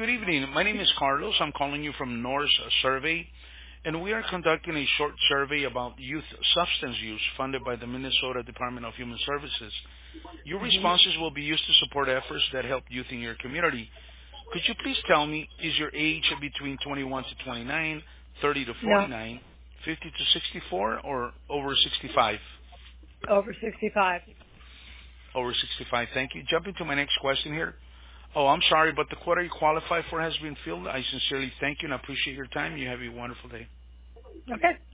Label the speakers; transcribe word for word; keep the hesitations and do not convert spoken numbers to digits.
Speaker 1: good evening. My name is Carlos. I'm calling you from Norris Survey, and we are conducting a short survey about youth substance use funded by the Minnesota Department of Human Services. Your
Speaker 2: hmm
Speaker 1: responses will be used to support efforts that help youth in your community. Could you please tell me, is your age between twenty-one to twenty-nine, thirty to
Speaker 2: No,
Speaker 1: forty-nine, fifty to sixty-four, or over sixty-five?
Speaker 2: over sixty-five.
Speaker 1: Over sixty-five. Thank you. Jumping to my next question here. Oh, I'm sorry, but the quota you qualify for has been filled. I sincerely thank you and appreciate your time. You have a wonderful day.
Speaker 2: Okay.